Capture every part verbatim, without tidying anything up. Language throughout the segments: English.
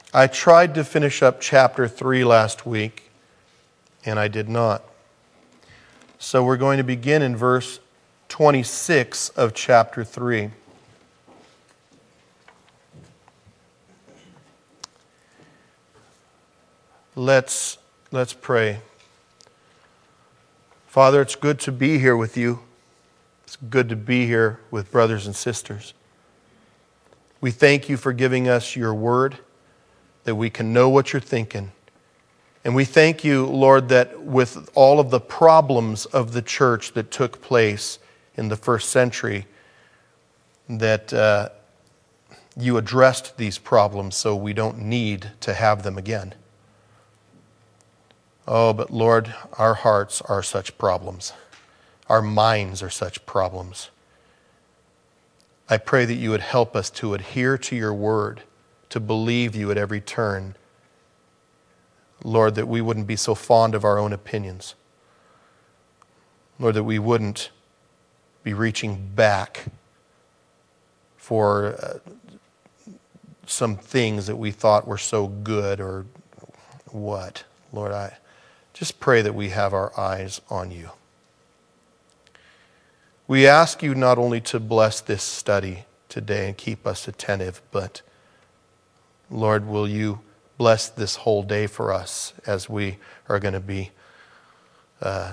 I tried to finish up chapter three last week, and I did not. So we're going to begin in verse twenty-six of chapter three. Let's, let's pray. Father, it's good to be here with you. It's good to be here with brothers and sisters. We thank you for giving us your word, that we can know what you're thinking. And we thank you, Lord, that with all of the problems of the church that took place in the first century, that uh, you addressed these problems so we don't need to have them again. Oh, but Lord, our hearts are such problems. Our minds are such problems. I pray that you would help us to adhere to your word, to believe you at every turn. Lord, that we wouldn't be so fond of our own opinions. Lord, that we wouldn't be reaching back for uh, some things that we thought were so good or what. Lord, I just pray that we have our eyes on you. We ask you not only to bless this study today and keep us attentive, but Lord, will you bless this whole day for us as we are going to be uh,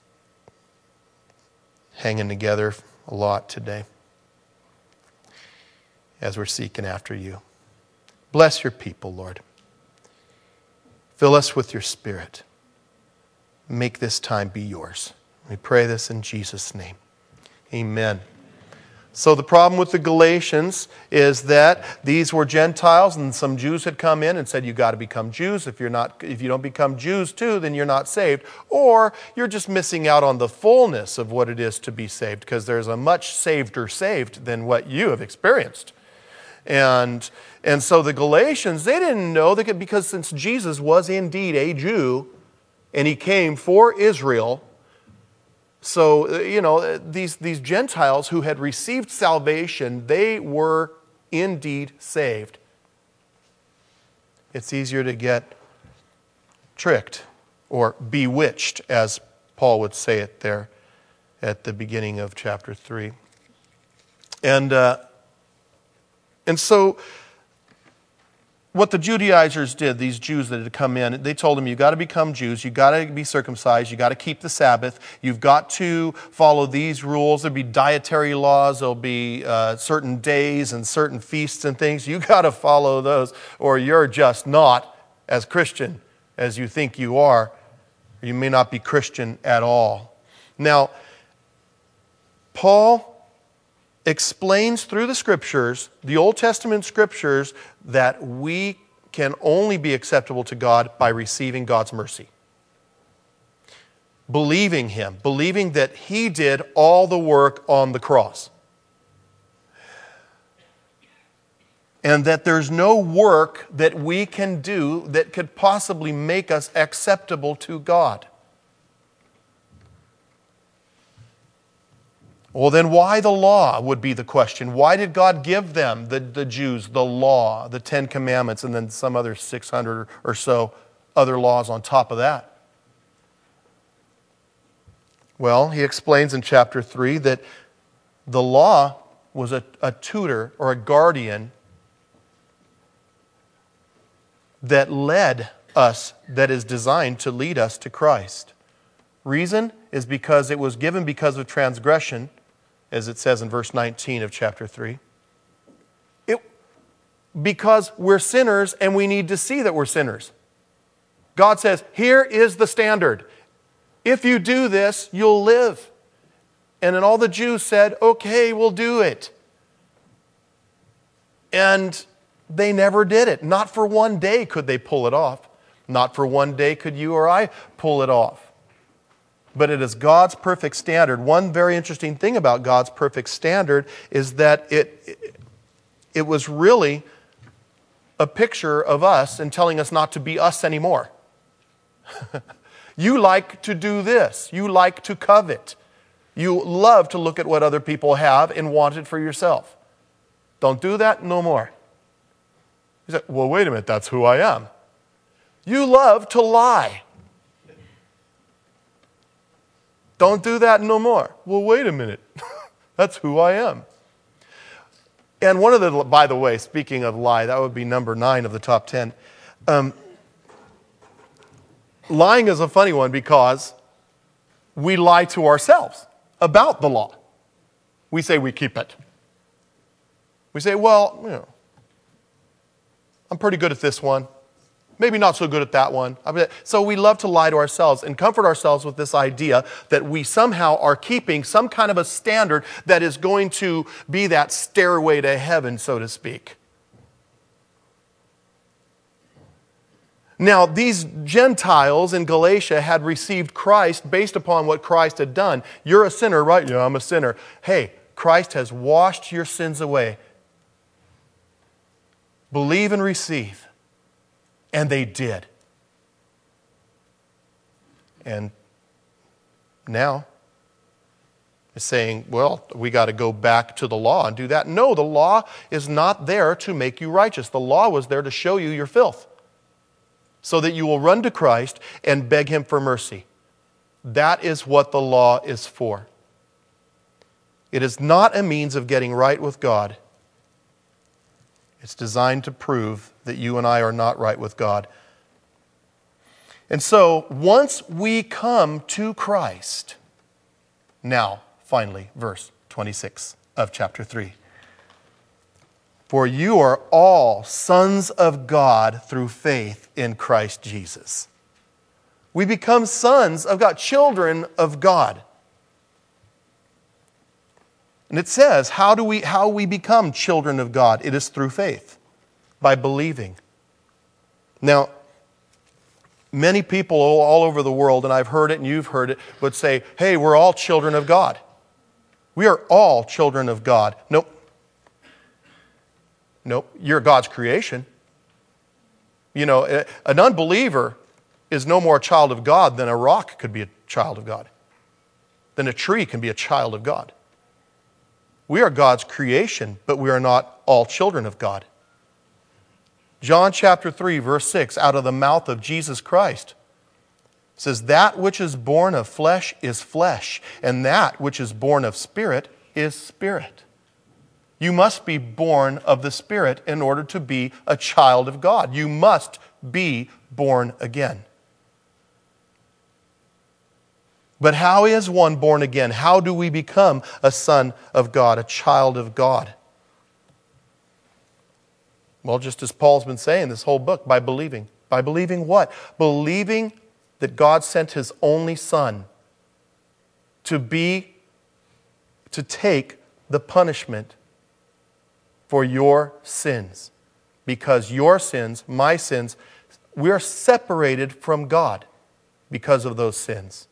hanging together a lot today as we're seeking after you. Bless your people, Lord. Fill us with your Spirit. Make this time be yours. We pray this in Jesus' name. Amen. So the problem with the Galatians is that these were Gentiles and some Jews had come in and said, you got to become Jews. If you're not, if you don't become Jews too, then you're not saved. Or you're just missing out on the fullness of what it is to be saved, because there's a much saveder saved than what you have experienced. And, and so the Galatians, they didn't know that, because since Jesus was indeed a Jew and he came for Israel, so, you know, these, these Gentiles who had received salvation, they were indeed saved. It's easier to get tricked or bewitched, as Paul would say it there at the beginning of chapter three. And, uh, and so what the Judaizers did, these Jews that had come in, they told them, you got to become Jews, you got to be circumcised, you got to keep the Sabbath, you've got to follow these rules. There'll be dietary laws, there'll be uh, certain days and certain feasts and things. You got to follow those, or you're just not as Christian as you think you are. You may not be Christian at all. Now, Paul explains through the Scriptures, the Old Testament Scriptures, that we can only be acceptable to God by receiving God's mercy. Believing Him, believing that He did all the work on the cross. And that there's no work that we can do that could possibly make us acceptable to God. Well, then why the law would be the question. Why did God give them, the, the Jews, the law, the Ten Commandments, and then some other six hundred or so other laws on top of that? Well, he explains in chapter three that the law was a, a tutor or a guardian that led us, that is designed to lead us to Christ. Reason is because it was given because of transgression, as it says in verse nineteen of chapter three. It, because we're sinners and we need to see that we're sinners. God says, here is the standard. If you do this, you'll live. And then all the Jews said, okay, we'll do it. And they never did it. Not for one day could they pull it off. Not for one day could you or I pull it off. But it is God's perfect standard. One very interesting thing about God's perfect standard is that it, it was really a picture of us and telling us not to be us anymore. You like to do this. You like to covet. You love to look at what other people have and want it for yourself. Don't do that no more. You say, well, wait a minute, that's who I am. You love to lie. Don't do that no more. Well, wait a minute. That's who I am. And one of the, by the way, speaking of lie, that would be number nine of the top ten. Um, lying is a funny one because we lie to ourselves about the law. We say we keep it. We say, well, you know, I'm pretty good at this one. Maybe not so good at that one. So we love to lie to ourselves and comfort ourselves with this idea that we somehow are keeping some kind of a standard that is going to be that stairway to heaven, so to speak. Now, these Gentiles in Galatia had received Christ based upon what Christ had done. You're a sinner, right? Yeah, I'm a sinner. Hey, Christ has washed your sins away. Believe and receive. And they did. And now it's saying, well, we got to go back to the law and do that. No, the law is not there to make you righteous. The law was there to show you your filth so that you will run to Christ and beg Him for mercy. That is what the law is for. It is not a means of getting right with God. It's designed to prove that you and I are not right with God. And so, once we come to Christ, now, finally, verse twenty-six of chapter three. For you are all sons of God through faith in Christ Jesus. We become sons of God, children of God. And it says, how do we how we become children of God? It is through faith, by believing. Now, many people all over the world, and I've heard it and you've heard it, would say, hey, we're all children of God. We are all children of God. Nope. Nope. You're God's creation. You know, an unbeliever is no more a child of God than a rock could be a child of God, than a tree can be a child of God. We are God's creation, but we are not all children of God. John chapter three, verse six, out of the mouth of Jesus Christ, says, that which is born of flesh is flesh, and that which is born of spirit is spirit. You must be born of the Spirit in order to be a child of God. You must be born again. But how is one born again? How do we become a son of God, a child of God? Well, just as Paul's been saying this whole book, by believing. By believing what? Believing that God sent His only Son to be, to take the punishment for your sins. Because your sins, my sins, we are separated from God because of those sins.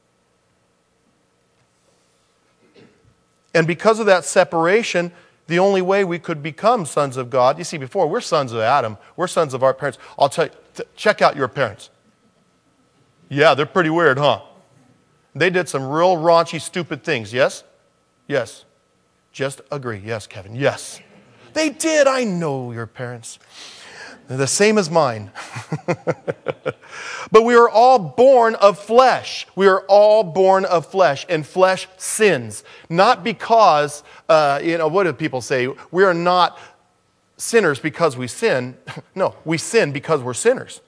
And because of that separation, the only way we could become sons of God, you see, before, we're sons of Adam. We're sons of our parents. I'll tell you, t- check out your parents. Yeah, they're pretty weird, huh? They did some real raunchy, stupid things, yes? Yes. Just agree. Yes, Kevin, yes. They did. I know your parents. They're the same as mine. But we are all born of flesh. We are all born of flesh, and flesh sins. Not because, uh, you know, what do people say? We are not sinners because we sin. No, we sin because we're sinners.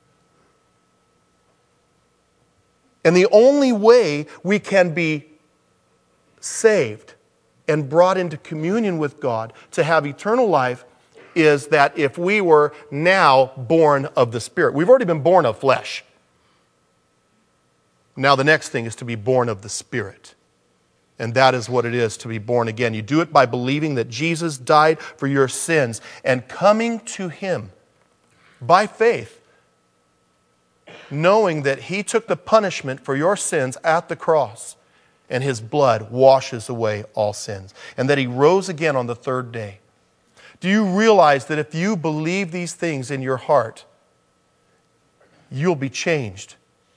And the only way we can be saved and brought into communion with God to have eternal life is that if we were now born of the Spirit. We've already been born of flesh. Now the next thing is to be born of the Spirit. And that is what it is to be born again. You do it by believing that Jesus died for your sins and coming to Him by faith, knowing that He took the punishment for your sins at the cross and His blood washes away all sins, and that He rose again on the third day. Do you realize that if you believe these things in your heart, you'll be changed?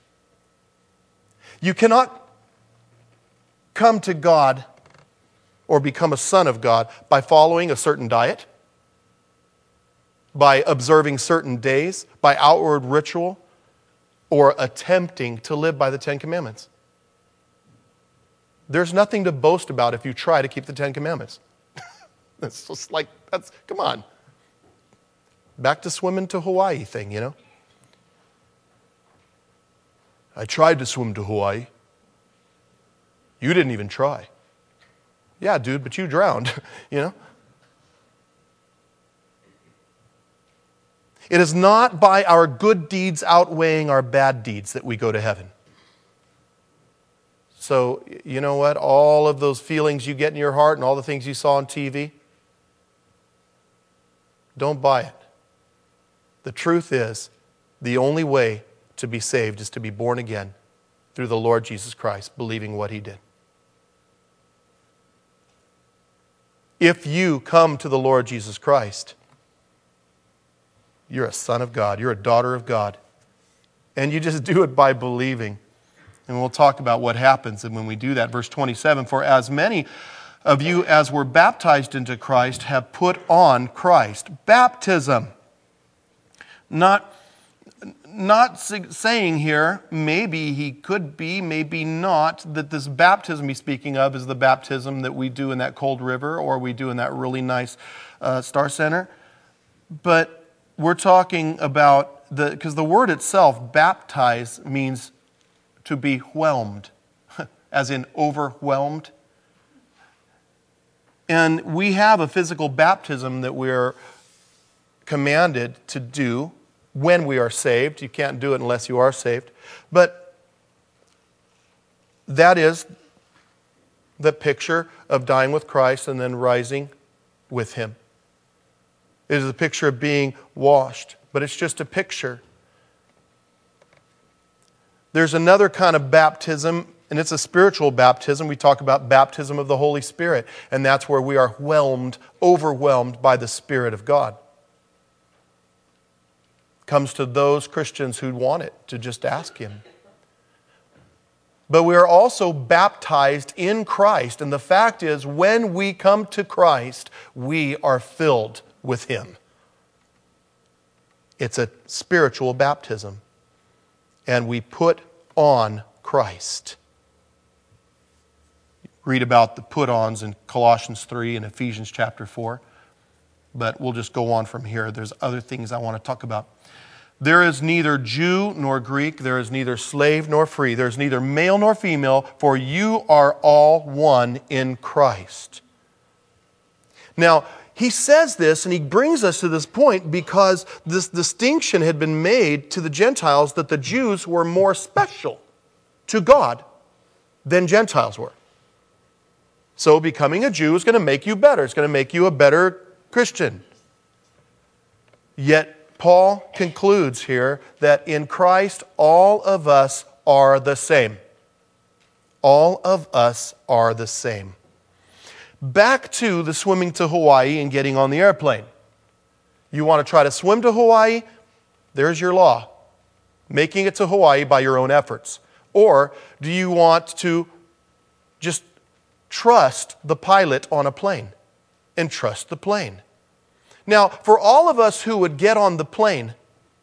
You cannot come to God or become a son of God by following a certain diet. by observing certain days, by outward ritual, or attempting to live by the Ten Commandments. There's nothing to boast about if you try to keep the Ten Commandments. It's just like, that's, come on. Back to swimming to Hawaii thing, you know? I tried to swim to Hawaii. You didn't even try. Yeah, dude, but you drowned, you know? It is not by our good deeds outweighing our bad deeds that we go to heaven. So, you know what? All of those feelings you get in your heart and all the things you saw on T V, don't buy it. The truth is, the only way to be saved is to be born again through the Lord Jesus Christ, believing what He did. If you come to the Lord Jesus Christ, you're a son of God. You're a daughter of God. And you just do it by believing. And we'll talk about what happens and when we do that. Verse twenty-seven, for as many of you as were baptized into Christ have put on Christ. Baptism. Not, not saying here, maybe he could be, maybe not, that this baptism he's speaking of is the baptism that we do in that cold river or we do in that really nice uh, Star Center. But we're talking about, the because the word itself, baptize, means to be whelmed, as in overwhelmed. And we have a physical baptism that we're commanded to do when we are saved. You can't do it unless you are saved. But that is the picture of dying with Christ and then rising with Him. It is a picture of being washed, but it's just a picture. There's another kind of baptism, and it's a spiritual baptism. We talk about baptism of the Holy Spirit, and that's where we are whelmed, overwhelmed by the Spirit of God. It comes to those Christians who want it to just ask Him. But we are also baptized in Christ, and the fact is, when we come to Christ, we are filled with Him. It's a spiritual baptism. And we put on Christ. Read about the put-ons in Colossians three and Ephesians chapter four. But we'll just go on from here. There's other things I want to talk about. There is neither Jew nor Greek. There is neither slave nor free. There is neither male nor female, for you are all one in Christ. Now, he says this, and he brings us to this point because this distinction had been made to the Gentiles that the Jews were more special to God than Gentiles were. So becoming a Jew is going to make you better. It's going to make you a better Christian. Yet Paul concludes here that in Christ all of us are the same. All of us are the same. Back to the swimming to Hawaii and getting on the airplane. You want to try to swim to Hawaii? There's your law. Making it to Hawaii by your own efforts. Or do you want to just trust the pilot on a plane and trust the plane? Now, for all of us who would get on the plane,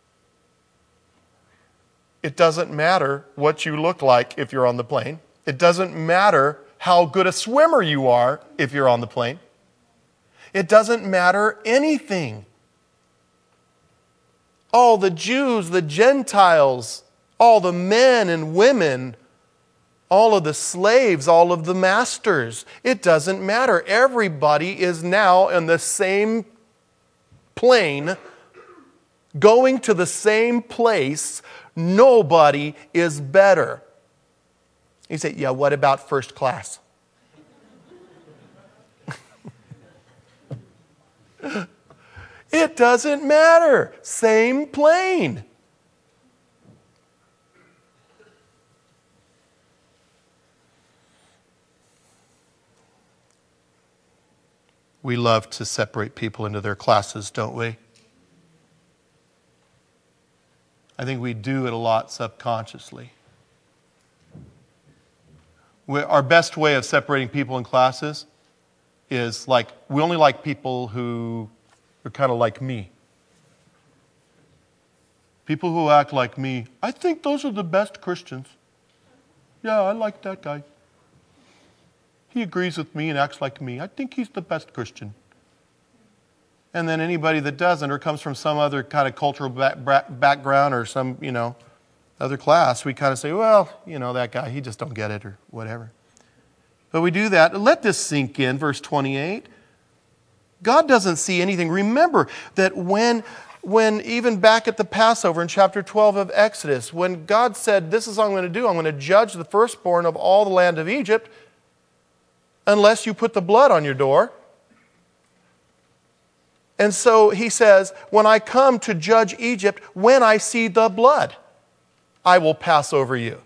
it doesn't matter what you look like if you're on the plane. It doesn't matter how good a swimmer you are if you're on the plane. It doesn't matter anything. All the Jews, the Gentiles, all the men and women, all of the slaves, all of the masters, it doesn't matter. Everybody is now in the same plane, going to the same place. Nobody is better. You say, yeah, what about first class? It doesn't matter. Same plane. We love to separate people into their classes, don't we? I think we do it a lot subconsciously. We, our best way of separating people in classes is like, we only like people who are kind of like me. People who act like me, I think those are the best Christians. Yeah, I like that guy. He agrees with me and acts like me. I think he's the best Christian. And then anybody that doesn't or comes from some other kind of cultural back, background or some, you know, other class, we kind of say, well, you know, that guy, he just don't get it or whatever. But we do that. Let this sink in, verse twenty-eight. God doesn't see anything. Remember that when, when even back at the Passover in chapter twelve of Exodus, when God said, this is what I'm going to do, I'm going to judge the firstborn of all the land of Egypt unless you put the blood on your door. And so he says, when I come to judge Egypt, when I see the blood, I will pass over you.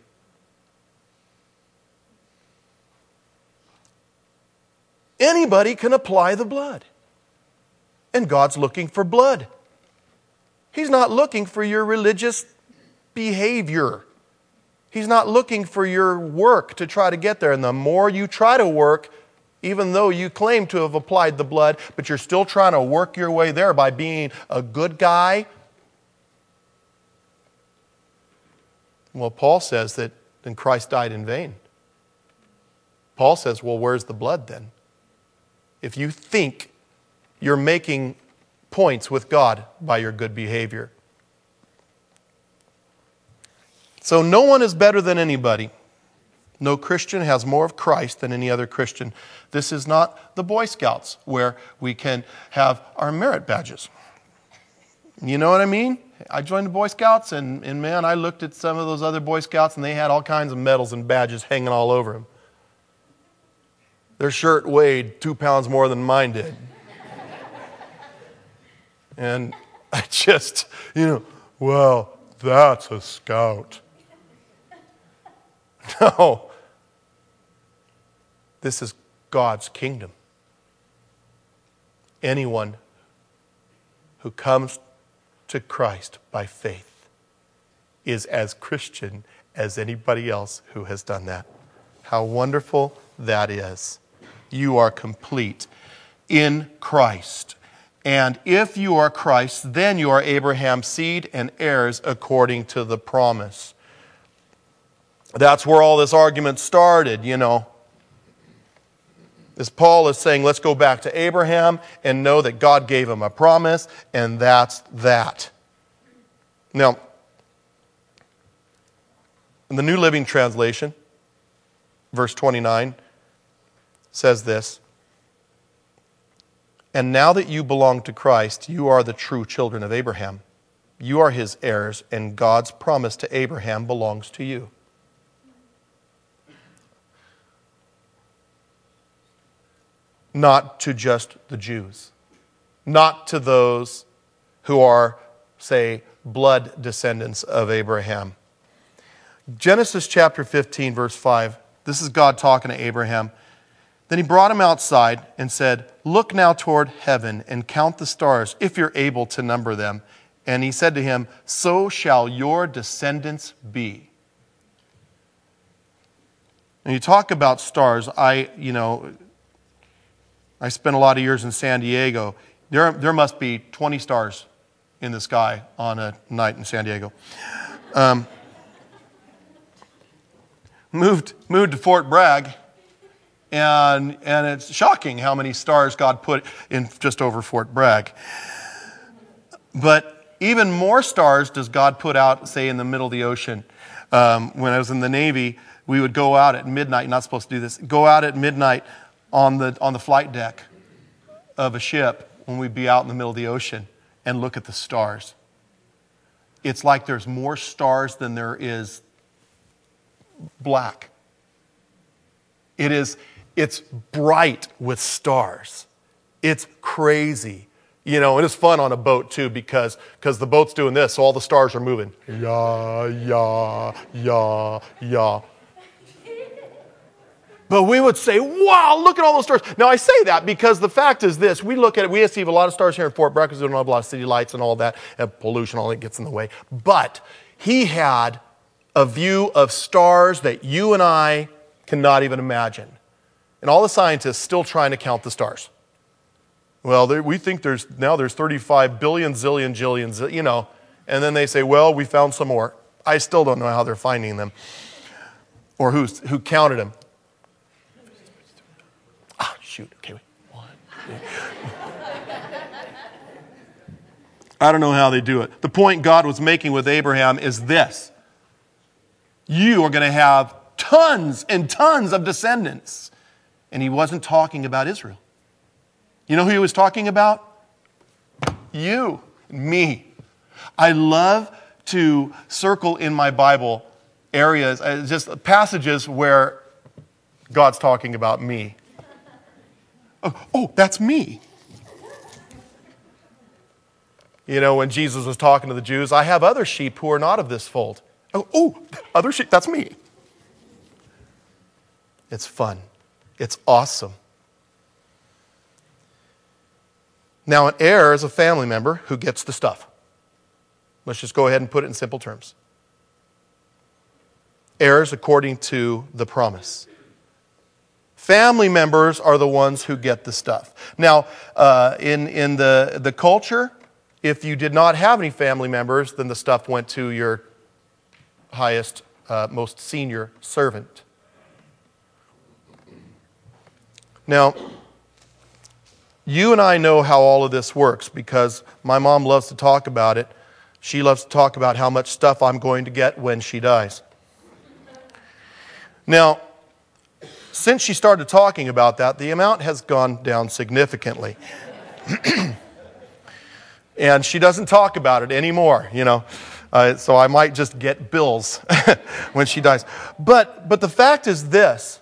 Anybody can apply the blood. And God's looking for blood. He's not looking for your religious behavior. He's not looking for your work to try to get there. And the more you try to work, even though you claim to have applied the blood, but you're still trying to work your way there by being a good guy. Well, Paul says that then Christ died in vain. Paul says, well, where's the blood then? If you think you're making points with God by your good behavior. So no one is better than anybody. No Christian has more of Christ than any other Christian. This is not the Boy Scouts where we can have our merit badges. You know what I mean? I joined the Boy Scouts and, and man, I looked at some of those other Boy Scouts and they had all kinds of medals and badges hanging all over them. Their shirt weighed two pounds more than mine did. And I just, you know, well, that's a scout. No. This is God's kingdom. Anyone who comes to Christ by faith is as Christian as anybody else who has done that. How wonderful that is. You are complete in Christ. And if you are Christ, then you are Abraham's seed and heirs according to the promise. That's where all this argument started, you know. As Paul is saying, let's go back to Abraham and know that God gave him a promise, and that's that. Now, in the New Living Translation, verse twenty-nine says this, and now that you belong to Christ, you are the true children of Abraham. You are his heirs, and God's promise to Abraham belongs to you. Not to just the Jews. Not to those who are, say, blood descendants of Abraham. Genesis chapter fifteen, verse five. This is God talking to Abraham. Then he brought him outside and said, look now toward heaven and count the stars, if you're able to number them. And he said to him, so shall your descendants be. When you talk about stars, I, you know, I spent a lot of years in San Diego. There, there must be twenty stars in the sky on a night in San Diego. Um, moved, moved to Fort Bragg. And, and it's shocking how many stars God put in just over Fort Bragg. But even more stars does God put out, say, in the middle of the ocean. Um, when I was in the Navy, we would go out at midnight, not supposed to do this, go out at midnight on the, on the flight deck of a ship when we'd be out in the middle of the ocean and look at the stars. It's like there's more stars than there is black. It is... It's bright with stars. It's crazy. You know, and it's fun on a boat too because because the boat's doing this, so all the stars are moving. Yeah, yeah, yeah, yeah. But we would say, wow, look at all those stars. Now I say that because the fact is this, we look at it, we see a lot of stars here in Fort Bragg because we don't have a lot of city lights and all that, and pollution, all that gets in the way. But he had a view of stars that you and I cannot even imagine. And all the scientists still trying to count the stars. Well, we think there's now there's thirty-five billion, zillion, jillion, you know. And then they say, well, we found some more. I still don't know how they're finding them or who's, who counted them. Ah, shoot. Okay, wait. One, two. I don't know how they do it. The point God was making with Abraham is this. You are going to have tons and tons of descendants. And he wasn't talking about Israel. You know who he was talking about? You, me. I love to circle in my Bible areas, uh, just passages where God's talking about me. Oh, oh, that's me. You know, when Jesus was talking to the Jews, I have other sheep who are not of this fold. Oh, oh, other sheep, that's me. It's fun. It's awesome. Now, an heir is a family member who gets the stuff. Let's just go ahead and put it in simple terms. Heirs according to the promise. Family members are the ones who get the stuff. Now, uh, in, in the, the culture, if you did not have any family members, then the stuff went to your highest, uh, most senior servant. Now, you and I know how all of this works because my mom loves to talk about it. She loves to talk about how much stuff I'm going to get when she dies. Now, since she started talking about that, the amount has gone down significantly. And she doesn't talk about it anymore, you know. Uh, so I might just get bills when she dies. But, but the fact is this.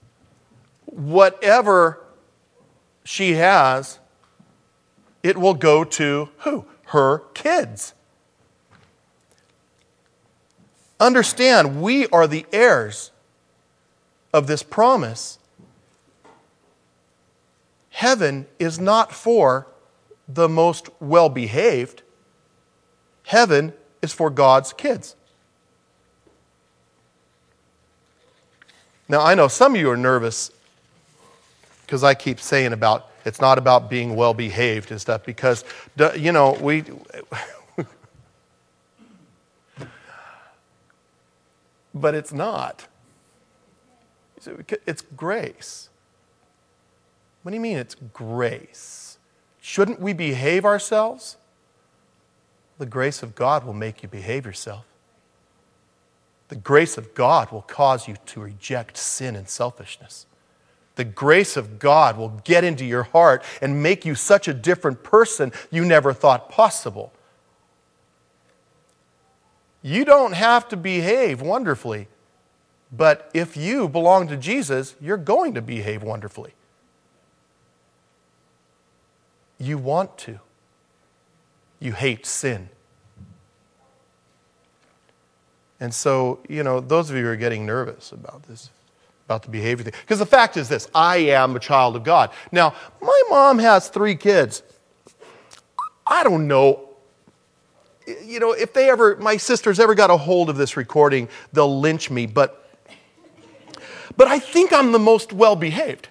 Whatever she has, it will go to who? Her kids. Understand, we are the heirs of this promise. Heaven is not for the most well-behaved. Heaven is for God's kids. Now, I know some of you are nervous because I keep saying about it's not about being well-behaved and stuff because, you know, we... but it's not. It's grace. What do you mean it's grace? Shouldn't we behave ourselves? The grace of God will make you behave yourself. The grace of God will cause you to reject sin and selfishness. The grace of God will get into your heart and make you such a different person you never thought possible. You don't have to behave wonderfully, but if you belong to Jesus, you're going to behave wonderfully. You want to. You hate sin. And so, you know, those of you who are getting nervous about this, about the behavior thing, because the fact is this, I am a child of God. Now, my mom has three kids. I don't know. You know, if they ever, my sisters ever got a hold of this recording, they'll lynch me, but but I think I'm the most well-behaved.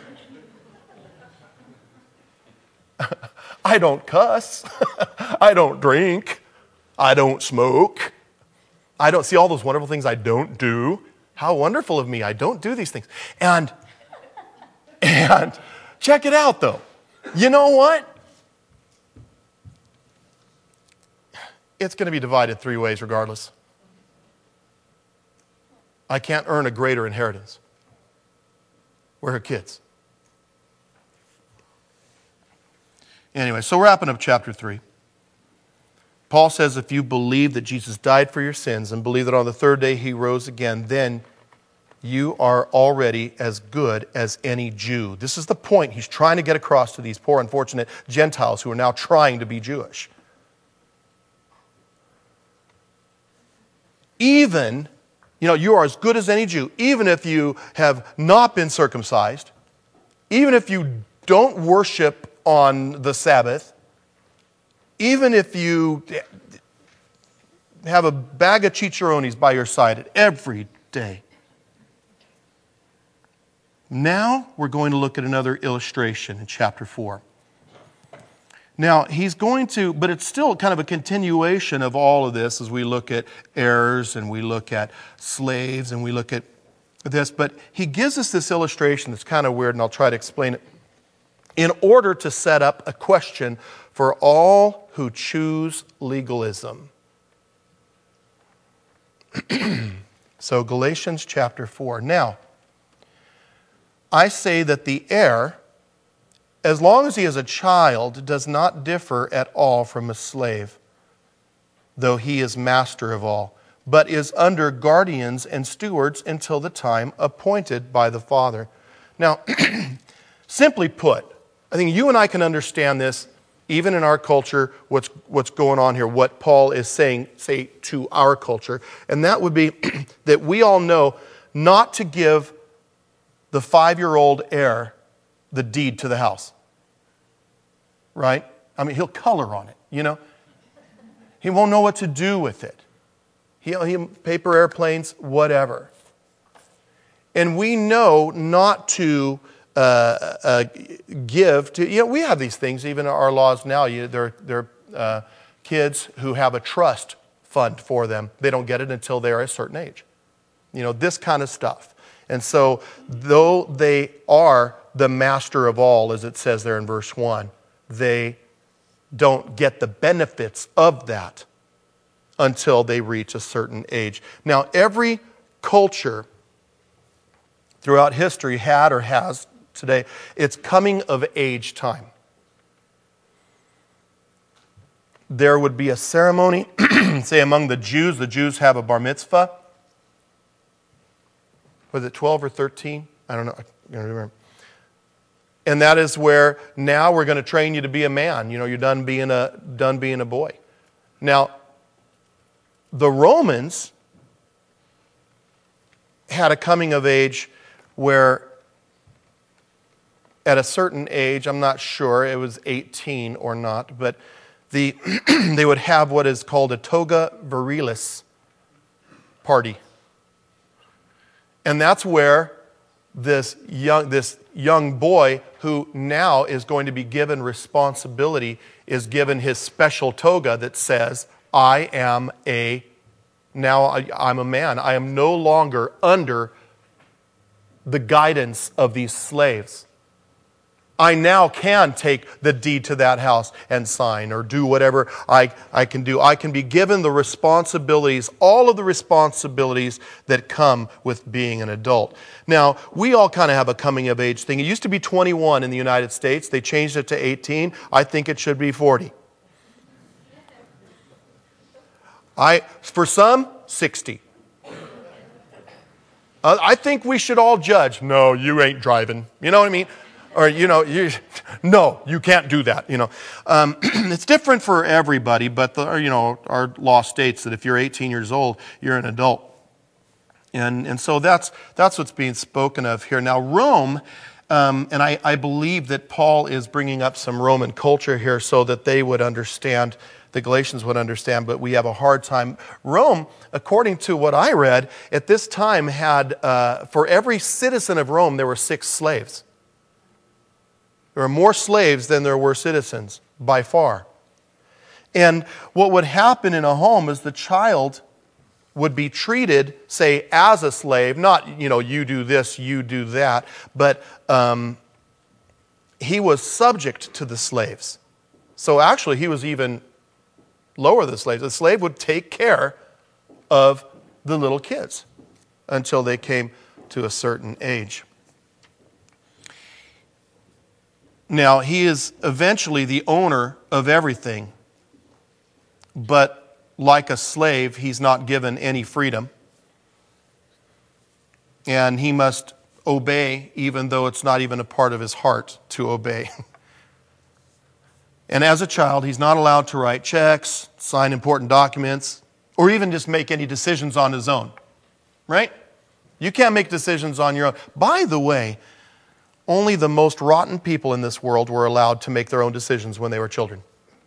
I don't cuss. I don't drink. I don't smoke. I don't see all those wonderful things I don't do. How wonderful of me. I don't do these things. And, and check it out, though. You know what? It's going to be divided three ways regardless. I can't earn a greater inheritance. We're her kids. Anyway, so wrapping up chapter three. Paul says if you believe that Jesus died for your sins and believe that on the third day he rose again, then you are already as good as any Jew. This is the point he's trying to get across to these poor, unfortunate Gentiles who are now trying to be Jewish. Even, you know, you are as good as any Jew, even if you have not been circumcised, even if you don't worship on the Sabbath, even if you have a bag of chicharrones by your side every day. Now we're going to look at another illustration in chapter four. Now, he's going to, but it's still kind of a continuation of all of this as we look at heirs and we look at slaves and we look at this. But he gives us this illustration that's kind of weird, and I'll try to explain it, in order to set up a question for all who choose legalism. So Galatians chapter four. Now, I say that the heir, as long as he is a child, does not differ at all from a slave, though he is master of all, but is under guardians and stewards until the time appointed by the Father. Now, simply put, I think you and I can understand this, even in our culture, what's what's going on here, what Paul is saying, say, to our culture. And that would be that we all know not to give the five-year-old heir the deed to the house. Right? I mean, he'll color on it, you know. He won't know what to do with it. He'll, he'll paper airplanes, whatever. And we know not to uh, uh, give to, you know, we have these things, even in our laws now. You, there, there are uh, kids who have a trust fund for them. They don't get it until they're a certain age. You know, this kind of stuff. And so, though they are the master of all, as it says there in verse one, they don't get the benefits of that until they reach a certain age. Now, every culture throughout history had or has today its coming of age time. There would be a ceremony, say among the Jews, the Jews have a bar mitzvah. Was it twelve or thirteen? I don't know. I don't remember. And that is where now we're going to train you to be a man. You know, you're done being a done being a boy. Now, the Romans had a coming of age where at a certain age, I'm not sure, it was eighteen or not, but the they would have what is called a toga virilis party. And that's where this young, this young boy who now is going to be given responsibility is given his special toga that says, I am a, now I, I'm a man. I am no longer under the guidance of these slaves. I now can take the deed to that house and sign or do whatever I, I can do. I can be given the responsibilities, all of the responsibilities that come with being an adult. Now, we all kind of have a coming of age thing. It used to be twenty-one in the United States. They changed it to eighteen. I think it should be forty. I, for some, sixty. Uh, I think we should all judge. No, you ain't driving. You know what I mean? Or, you know, you, no, you can't do that, you know. Um, it's different for everybody, but, the, you know, our law states that if you're eighteen years old, you're an adult. And and so that's that's what's being spoken of here. Now, Rome, um, and I, I believe that Paul is bringing up some Roman culture here so that they would understand, the Galatians would understand, but we have a hard time. Rome, according to what I read, at this time had, uh, for every citizen of Rome, there were six slaves. There were more slaves than there were citizens, by far. And what would happen in a home is the child would be treated, say, as a slave, not, you know, you do this, you do that, but um, he was subject to the slaves. So actually, he was even lower than the slaves. The slave would take care of the little kids until they came to a certain age. Now, he is eventually the owner of everything, but like a slave, he's not given any freedom. And he must obey, even though it's not even a part of his heart to obey. And as a child, he's not allowed to write checks, sign important documents, or even just make any decisions on his own. Right? You can't make decisions on your own. By the way, only the most rotten people in this world were allowed to make their own decisions when they were children.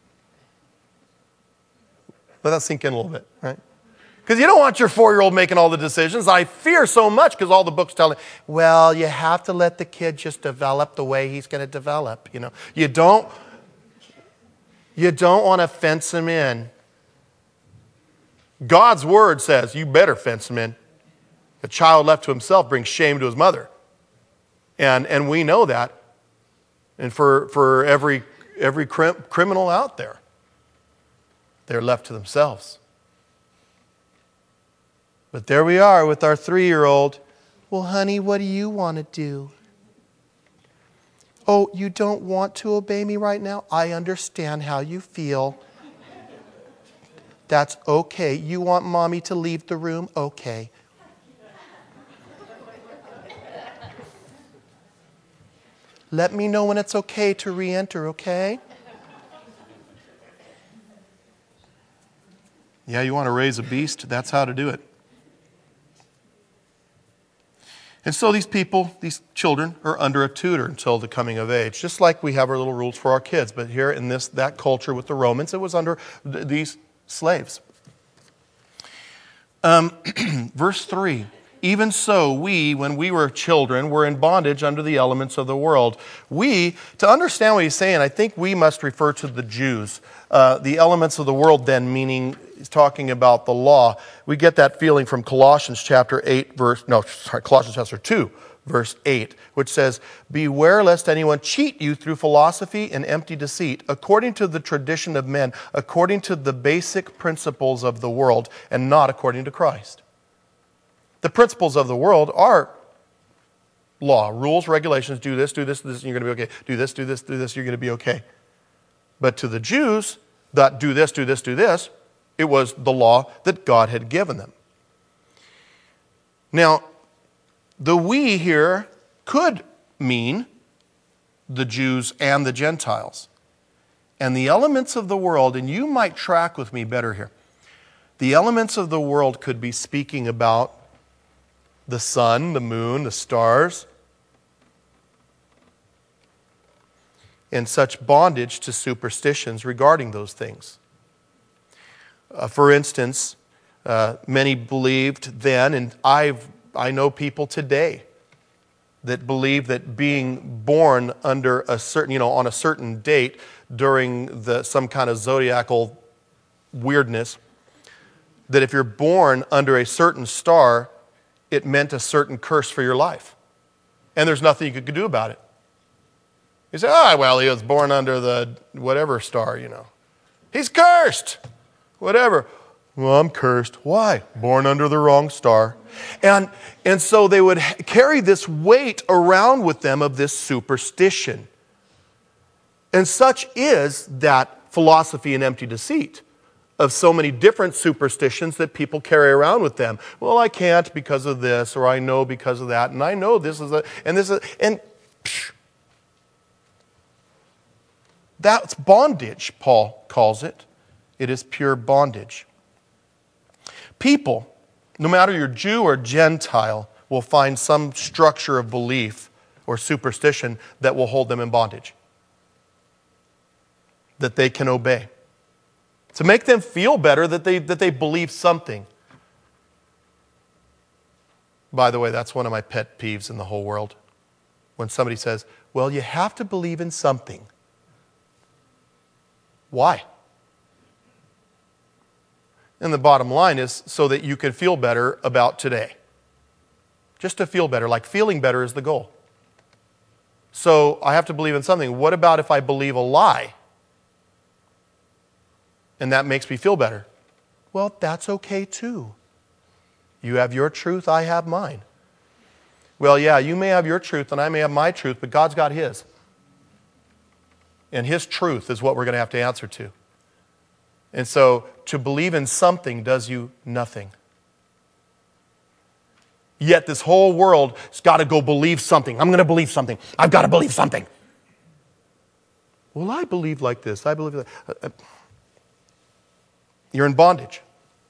Let that sink in a little bit, right? Because you don't want your four-year-old making all the decisions. I fear so much because all the books tell me, well, you have to let the kid just develop the way he's going to develop. You know, you don't. You don't want to fence them in. God's word says you better fence them in. A child left to himself brings shame to his mother. And, and we know that. And for, for every, every crim- criminal out there, they're left to themselves. But there we are with our three-year-old. Well, honey, what do you want to do? Oh, you don't want to obey me right now? I understand how you feel. That's okay. You want mommy to leave the room? Okay. Let me know when it's okay to re-enter, okay? Yeah, you want to raise a beast? That's how to do it. And so these people, these children, are under a tutor until the coming of age, just like we have our little rules for our kids. But here in this that culture with the Romans, it was under th- these slaves. Um, verse three, even so we, when we were children, were in bondage under the elements of the world. We, to understand what he's saying, I think we must refer to the Jews. Uh, the elements of the world then meaning, he's talking about the law. We get that feeling from Colossians chapter eight, verse, no, sorry, Colossians chapter two, verse eight, which says, beware lest anyone cheat you through philosophy and empty deceit, according to the tradition of men, according to the basic principles of the world, and not according to Christ. The principles of the world are law, rules, regulations, do this, do this, do this, and you're going to be okay. Do this, do this, do this, you're going to be okay. But to the Jews, that do this, do this, do this, it was the law that God had given them. Now, the we here could mean the Jews and the Gentiles. And the elements of the world, and you might track with me better here, the elements of the world could be speaking about the sun, the moon, the stars, and such bondage to superstitions regarding those things. Uh, for instance, uh, many believed then, and I've, I know people today that believe that being born under a certain, you know, on a certain date during the some kind of zodiacal weirdness, that if you're born under a certain star, it meant a certain curse for your life. And there's nothing you could do about it. You say, oh, well, he was born under the whatever star, you know. He's cursed. Whatever. Well, I'm cursed. Why? Born under the wrong star. And, and so they would carry this weight around with them of this superstition. And such is that philosophy and empty deceit of so many different superstitions that people carry around with them. Well, I can't because of this, or I know because of that, and I know this is a, and this is, and psh, that's bondage, Paul calls it. It is pure bondage. People, no matter you're Jew or Gentile, will find some structure of belief or superstition that will hold them in bondage, that they can obey. To make them feel better that they, that they believe something. By the way, that's one of my pet peeves in the whole world. When somebody says, well, you have to believe in something. Why? And the bottom line is so that you can feel better about today. Just to feel better, like feeling better is the goal. So I have to believe in something. What about if I believe a lie? And that makes me feel better. Well, that's okay too. You have your truth, I have mine. Well, yeah, you may have your truth and I may have my truth, but God's got His. And His truth is what we're going to have to answer to. And so to believe in something does you nothing. Yet this whole world has got to go believe something. I'm going to believe something. I've got to believe something. Well, I believe like this. I believe like that. You're in bondage.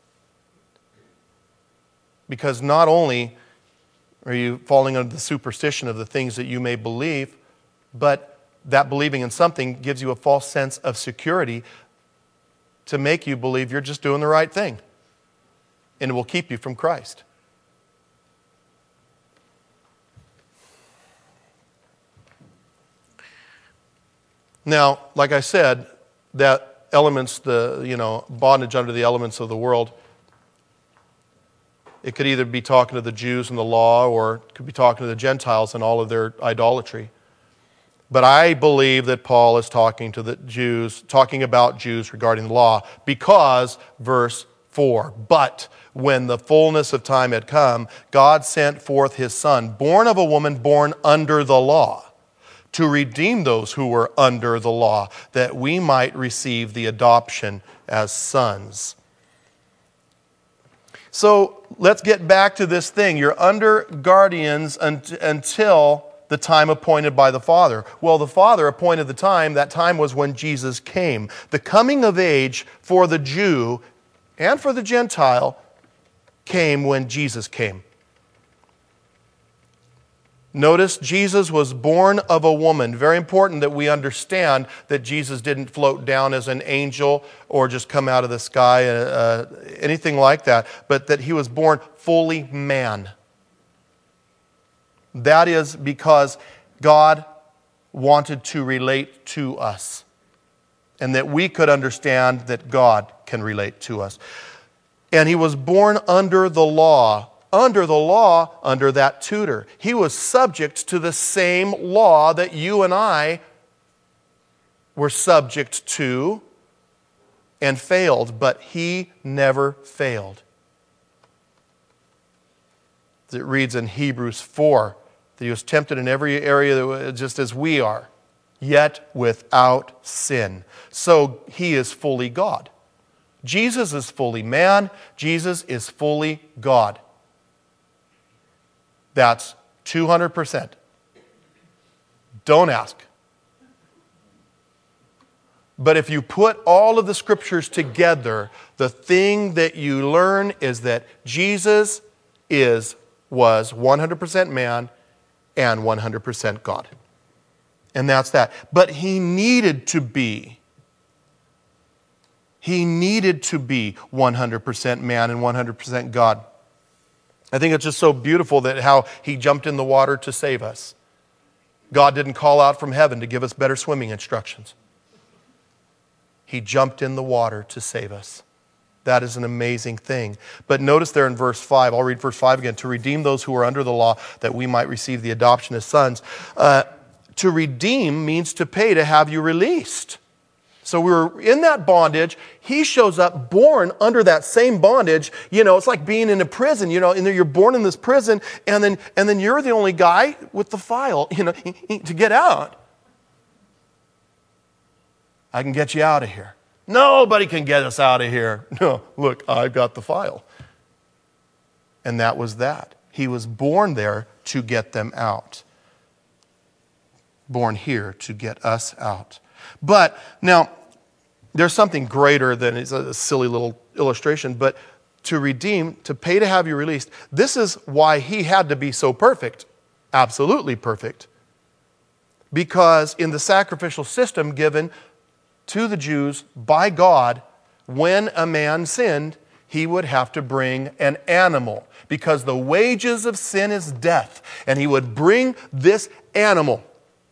Because not only are you falling under the superstition of the things that you may believe, but that believing in something gives you a false sense of security to make you believe you're just doing the right thing. And it will keep you from Christ. Now, like I said, that elements, the, you know, bondage under the elements of the world. It could either be talking to the Jews and the law, or it could be talking to the Gentiles and all of their idolatry. But I believe that Paul is talking to the Jews, talking about Jews regarding the law, because, verse four, but when the fullness of time had come, God sent forth his Son, born of a woman born under the law, to redeem those who were under the law, that we might receive the adoption as sons. So let's get back to this thing. You're under guardians until the time appointed by the Father. Well, the Father appointed the time. That time was when Jesus came. The coming of age for the Jew and for the Gentile came when Jesus came. Notice Jesus was born of a woman. Very important that we understand that Jesus didn't float down as an angel or just come out of the sky, uh, anything like that, but that he was born fully man. That is because God wanted to relate to us, and that we could understand that God can relate to us. And he was born under the law. Under the law, under that tutor. He was subject to the same law that you and I were subject to and failed, but he never failed. It reads in Hebrews four that he was tempted in every area just as we are, yet without sin. So he is fully God. Jesus is fully man. Jesus is fully God. That's two hundred percent. Don't ask. But if you put all of the scriptures together, the thing that you learn is that Jesus is, was one hundred percent man and one hundred percent God. And that's that. But he needed to be. He needed to be one hundred percent man and one hundred percent God. I think it's just so beautiful that how he jumped in the water to save us. God didn't call out from heaven to give us better swimming instructions. He jumped in the water to save us. That is an amazing thing. But notice there in verse five, I'll read verse five again, to redeem those who are under the law, that we might receive the adoption as sons. Uh, to redeem means to pay, to have you released. So we were in that bondage. He shows up born under that same bondage. You know, it's like being in a prison, you know, and you're born in this prison, and then and then you're the only guy with the file, you know, to get out. I can get you out of here. Nobody can get us out of here. No, look, I've got the file. And that was that. He was born there to get them out. Born here to get us out. But now, there's something greater than it's a silly little illustration, but to redeem, to pay to have you released, this is why he had to be so perfect, absolutely perfect. Because in the sacrificial system given to the Jews by God, when a man sinned, he would have to bring an animal, because the wages of sin is death. And he would bring this animal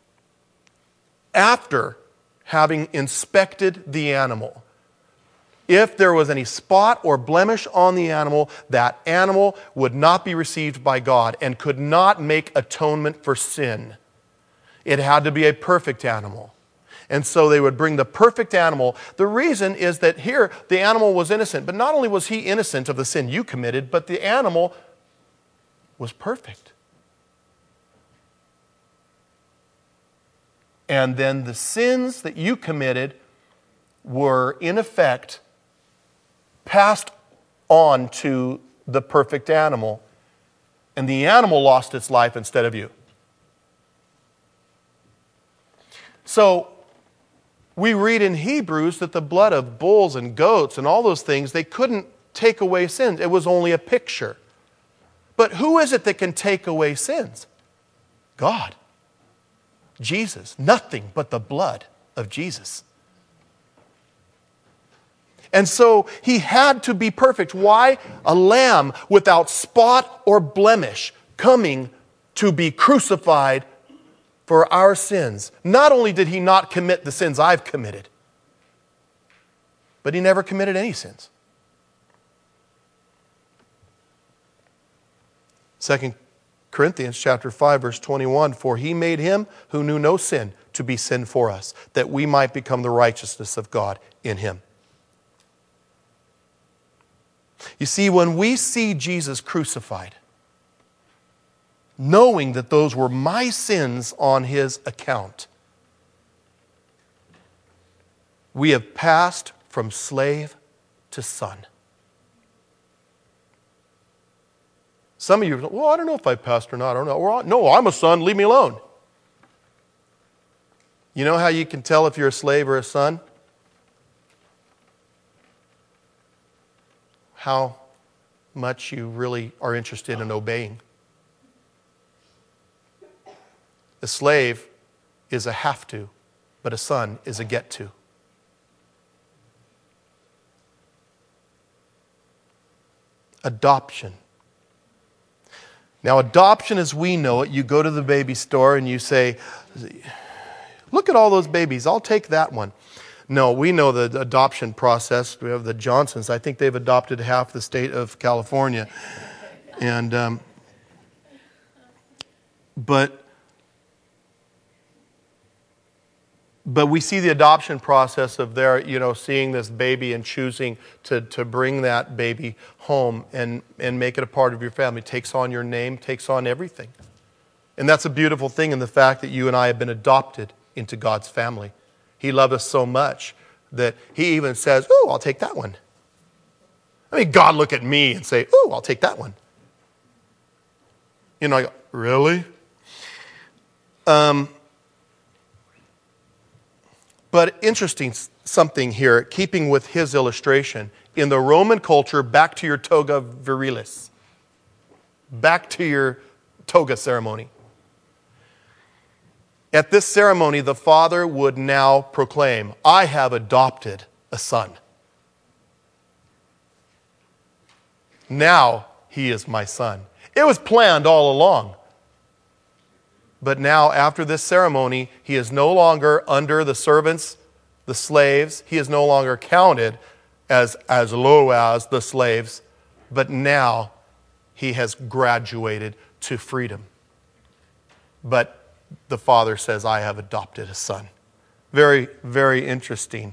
after having inspected the animal. If there was any spot or blemish on the animal, that animal would not be received by God and could not make atonement for sin. It had to be a perfect animal. And so they would bring the perfect animal. The reason is that here the animal was innocent, but not only was he innocent of the sin you committed, but the animal was perfect. And then the sins that you committed were, in effect, passed on to the perfect animal. And the animal lost its life instead of you. So, we read in Hebrews that the blood of bulls and goats and all those things, they couldn't take away sins. It was only a picture. But who is it that can take away sins? God. Jesus. Nothing but the blood of Jesus. And so he had to be perfect. Why? A lamb without spot or blemish coming to be crucified for our sins. Not only did he not commit the sins I've committed, but he never committed any sins. Second Corinthians chapter five, verse twenty-one, for he made him who knew no sin to be sin for us, that we might become the righteousness of God in him. You see, when we see Jesus crucified, knowing that those were my sins on his account, we have passed from slave to son. Some of you, well, I don't know if I passed or not. I don't know. Well, no, I'm a son. Leave me alone. You know how you can tell if you're a slave or a son? How much you really are interested in obeying. A slave is a have to, but a son is a get to. Adoption. Now, adoption as we know it, you go to the baby store and you say, look at all those babies, I'll take that one. No, we know the adoption process. We have the Johnsons. I think they've adopted half the state of California. And, um, but, but we see the adoption process of their, you know, seeing this baby and choosing to, to bring that baby home and, and make it a part of your family. It takes on your name, takes on everything. And that's a beautiful thing in the fact that you and I have been adopted into God's family. He loved us so much that he even says, ooh, I'll take that one. I mean, God look at me and say, ooh, I'll take that one. You know, I go, really? Um, but interesting something here, keeping with his illustration. In the Roman culture, back to your toga virilis. Back to your toga ceremony. At this ceremony, the father would now proclaim, I have adopted a son. Now he is my son. It was planned all along. But now, after this ceremony, he is no longer under the servants, the slaves. He is no longer counted as, as low as the slaves. But now he has graduated to freedom. But the father says, I have adopted a son. Very, very interesting.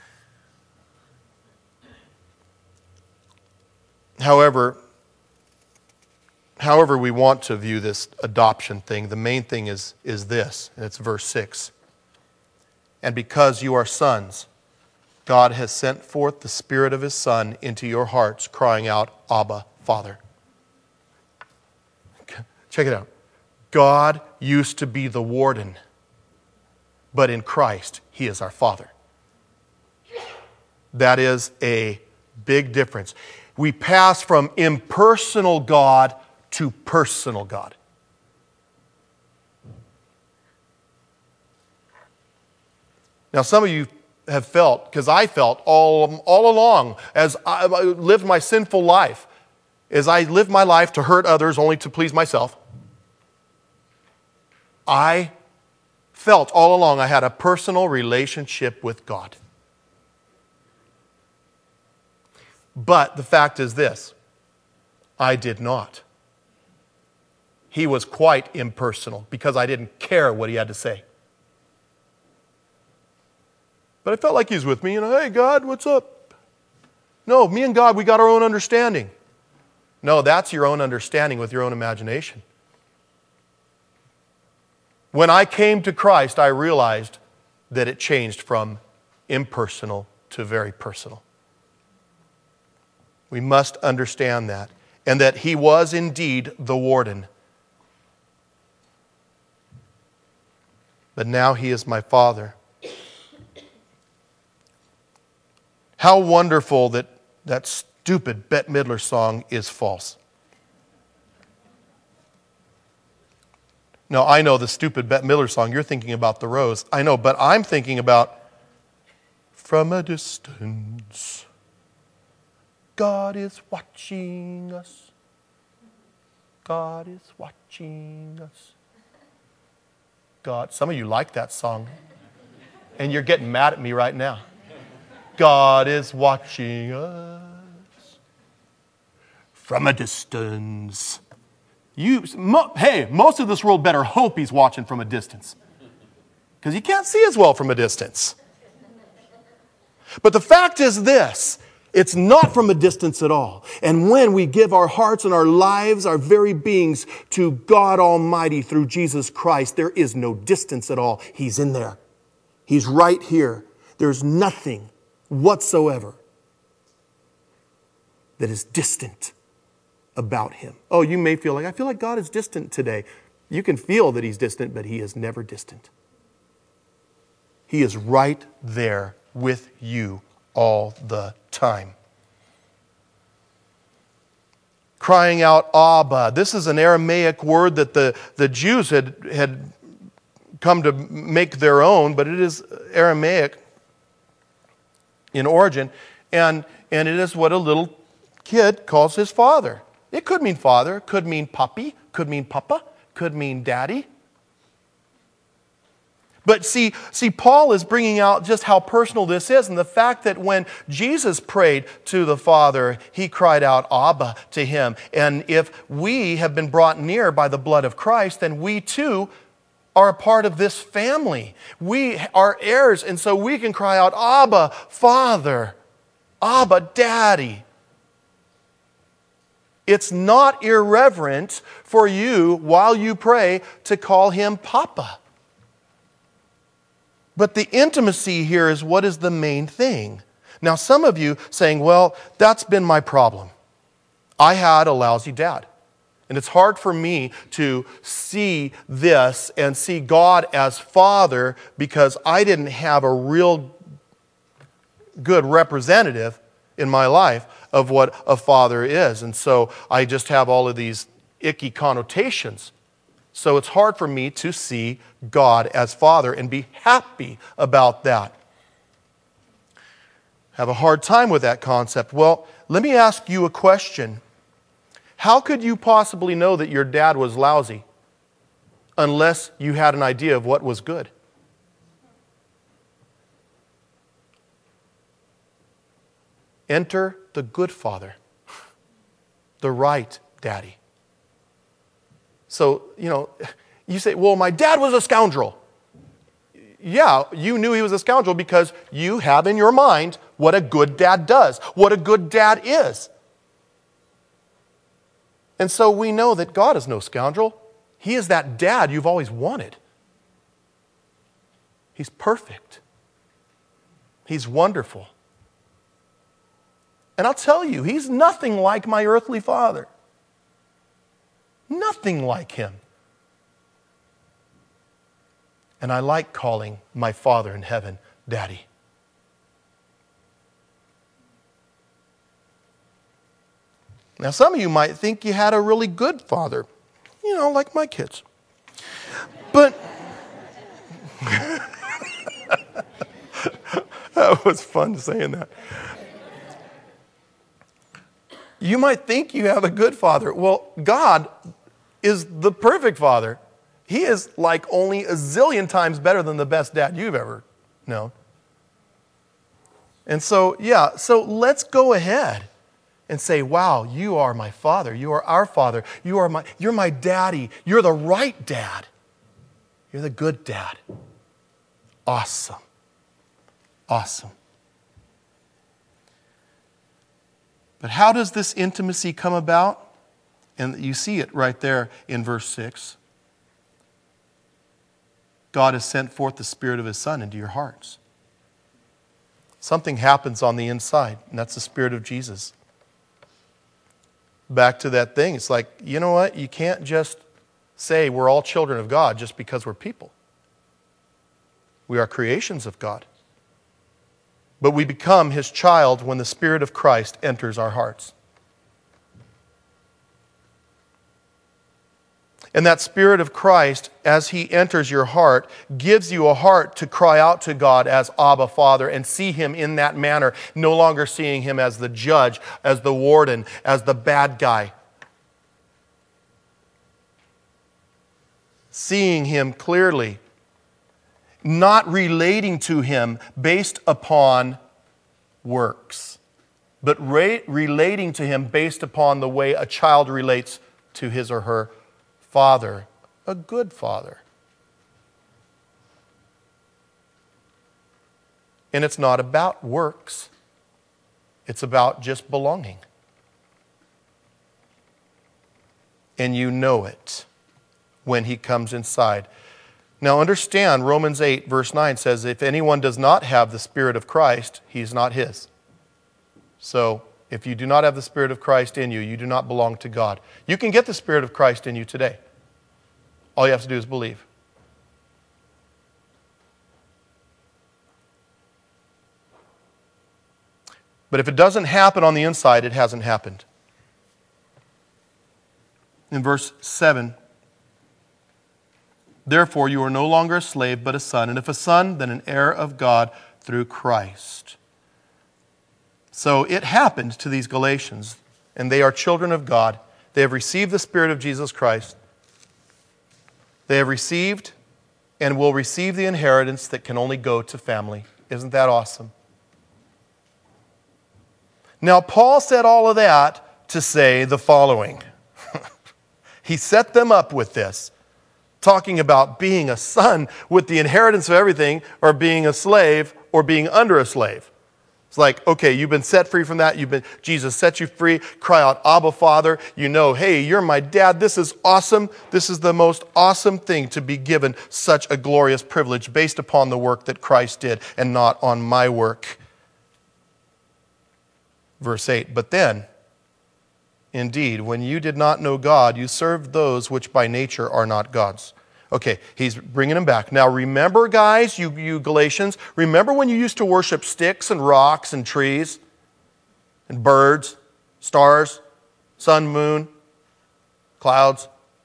However, however we want to view this adoption thing, the main thing is, is this, and it's verse six. And because you are sons, God has sent forth the Spirit of his Son into your hearts, crying out, Abba, Father. Check it out. God used to be the warden, but in Christ, he is our Father. That is a big difference. We pass from impersonal God to personal God. Now, some of you have felt, because I felt all, all along, as I lived my sinful life, as I lived my life to hurt others only to please myself, I felt all along I had a personal relationship with God. But the fact is this, I did not. He was quite impersonal because I didn't care what he had to say. But I felt like he was with me, you know, hey God, what's up? No, me and God, we got our own understanding. No, that's your own understanding with your own imagination. When I came to Christ, I realized that it changed from impersonal to very personal. We must understand that. And that he was indeed the warden. But now he is my Father. How wonderful that that stupid Bette Midler song is false. No, I know the stupid Bette Midler song. You're thinking about The Rose. I know, but I'm thinking about From a Distance, God is watching us. God is watching us. God, some of you like that song, and you're getting mad at me right now. God is watching us from a distance. You, mo, hey, most of this world better hope he's watching from a distance, because you can't see as well from a distance. But the fact is this, it's not from a distance at all. And when we give our hearts and our lives, our very beings, to God Almighty through Jesus Christ, there is no distance at all. He's in there. He's right here. There's nothing whatsoever that is distant about him. Oh, you may feel like, I feel like God is distant today. You can feel that he's distant, but he is never distant. He is right there with you all the time. Crying out, Abba. This is an Aramaic word that the, the Jews had, had come to make their own, but it is Aramaic in origin, and, and it is what a little kid calls his father. It could mean father, could mean puppy, could mean papa, could mean daddy. But see, see, Paul is bringing out just how personal this is, and the fact that when Jesus prayed to the Father, he cried out, Abba, to him. And if we have been brought near by the blood of Christ, then we too are a part of this family. We are heirs, and so we can cry out, Abba, Father, Abba, Daddy. It's not irreverent for you, while you pray, to call him Papa. But the intimacy here is what is the main thing. Now, some of you saying, well, that's been my problem. I had a lousy dad. And it's hard for me to see this and see God as Father because I didn't have a real good representative in my life of what a father is. And so I just have all of these icky connotations. So it's hard for me to see God as Father and be happy about that. Have a hard time with that concept. Well, let me ask you a question. How could you possibly know that your dad was lousy unless you had an idea of what was good? Enter the good father, the right daddy. So, you know, you say, well, my dad was a scoundrel. Yeah, you knew he was a scoundrel because you have in your mind what a good dad does, what a good dad is. And so we know that God is no scoundrel. He is that dad you've always wanted. He's perfect. He's wonderful. And I'll tell you, he's nothing like my earthly father. Nothing like him. And I like calling my Father in heaven Daddy. Now, some of you might think you had a really good father, you know, like my kids. But that was fun saying that. You might think you have a good father. Well, God is the perfect father. He is like only a zillion times better than the best dad you've ever known. And so, yeah, so let's go ahead and say, wow, you are my father. You are our father. You are my, you're my daddy. You're the right dad. You're the good dad. Awesome. Awesome. But how does this intimacy come about? And you see it right there in verse six. God has sent forth the Spirit of His Son into your hearts. Something happens on the inside, and that's the Spirit of Jesus. Back to that thing, it's like, you know what? You can't just say we're all children of God just because we're people. We are creations of God. But we become His child when the Spirit of Christ enters our hearts. And that Spirit of Christ, as He enters your heart, gives you a heart to cry out to God as Abba, Father, and see Him in that manner, no longer seeing Him as the judge, as the warden, as the bad guy. Seeing Him clearly, not relating to Him based upon works, but re- relating to him based upon the way a child relates to his or her father, a good father. And it's not about works. It's about just belonging. And you know it when he comes inside. Now understand, Romans eight verse nine says, if anyone does not have the Spirit of Christ, he's not his. So, if you do not have the Spirit of Christ in you, you do not belong to God. You can get the Spirit of Christ in you today. All you have to do is believe. But if it doesn't happen on the inside, it hasn't happened. In verse seven, therefore you are no longer a slave, but a son. And if a son, then an heir of God through Christ. So it happened to these Galatians, and they are children of God. They have received the Spirit of Jesus Christ. They have received and will receive the inheritance that can only go to family. Isn't that awesome? Now, Paul said all of that to say the following. He set them up with this, talking about being a son with the inheritance of everything, or being a slave, or being under a slave. It's like, okay, you've been set free from that. You've been, Jesus set you free. Cry out, Abba, Father. You know, hey, you're my dad. This is awesome. This is the most awesome thing to be given such a glorious privilege based upon the work that Christ did and not on my work. Verse eight, but then, indeed, when you did not know God, you served those which by nature are not God's. Okay, he's bringing them back. Now remember, guys, you, you Galatians, remember when you used to worship sticks and rocks and trees and birds, stars, sun, moon, clouds,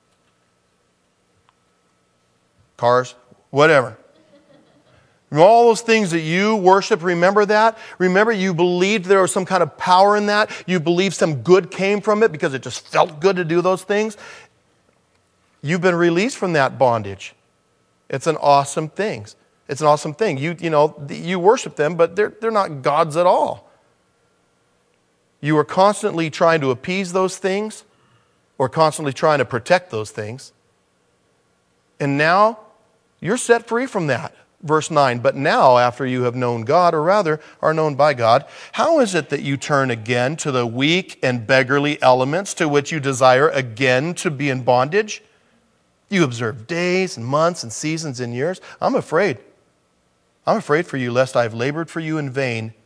cars, whatever. All those things that you worship, remember that? Remember you believed there was some kind of power in that? You believed some good came from it because it just felt good to do those things? You've been released from that bondage. It's an awesome thing. It's an awesome thing. You, you know, you worship them, but they're, they're not gods at all. You are constantly trying to appease those things or constantly trying to protect those things. And now you're set free from that. Verse nine, but now after you have known God, or rather are known by God, how is it that you turn again to the weak and beggarly elements to which you desire again to be in bondage? You observe days and months and seasons and years. I'm afraid. I'm afraid for you, lest I have labored for you in vain.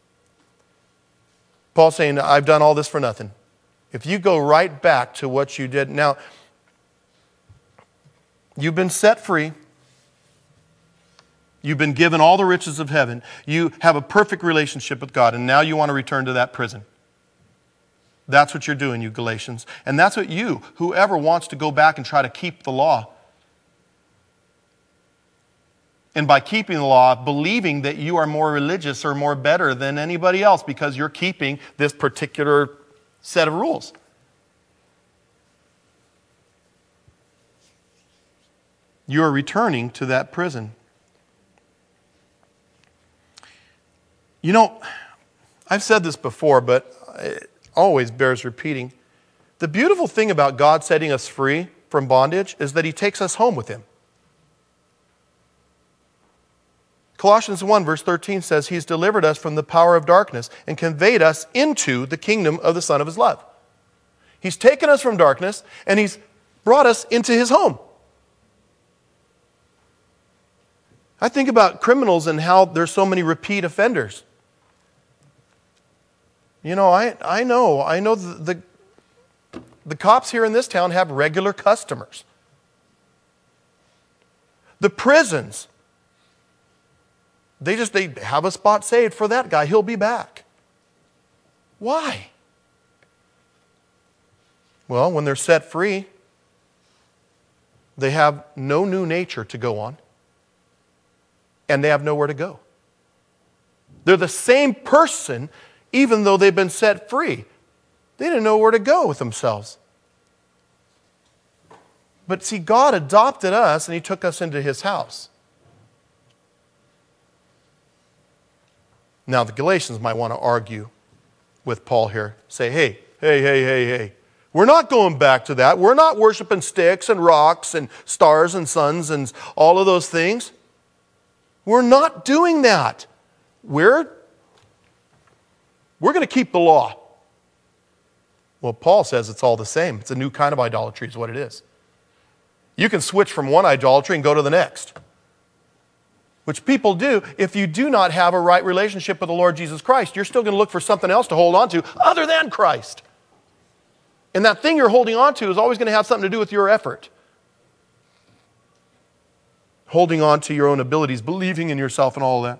Paul's saying, I've done all this for nothing. If you go right back to what you did. Now, you've been set free. You've been given all the riches of heaven. You have a perfect relationship with God, and now you want to return to that prison. That's what you're doing, you Galatians. And that's what you, whoever wants to go back and try to keep the law. And by keeping the law, believing that you are more religious or more better than anybody else because you're keeping this particular set of rules. You are returning to that prison. You know, I've said this before, but it always bears repeating. The beautiful thing about God setting us free from bondage is that He takes us home with Him. Colossians one verse thirteen says, He's delivered us from the power of darkness and conveyed us into the kingdom of the Son of His love. He's taken us from darkness and He's brought us into His home. I think about criminals and how there's so many repeat offenders. You know, I, I know, I know the, the, the cops here in this town have regular customers. The prisons, they just, they have a spot saved for that guy. He'll be back. Why? Well, when they're set free, they have no new nature to go on, and they have nowhere to go. They're the same person even though they've been set free. They didn't know where to go with themselves. But see, God adopted us and He took us into His house. Now, the Galatians might want to argue with Paul here. Say, hey, hey, hey, hey, hey. We're not going back to that. We're not worshiping sticks and rocks and stars and suns and all of those things. We're not doing that. We're, we're going to keep the law. Well, Paul says it's all the same. It's a new kind of idolatry is what it is. You can switch from one idolatry and go to the next, which people do. If you do not have a right relationship with the Lord Jesus Christ, you're still going to look for something else to hold on to other than Christ. And that thing you're holding on to is always going to have something to do with your effort. Holding on to your own abilities, believing in yourself and all that.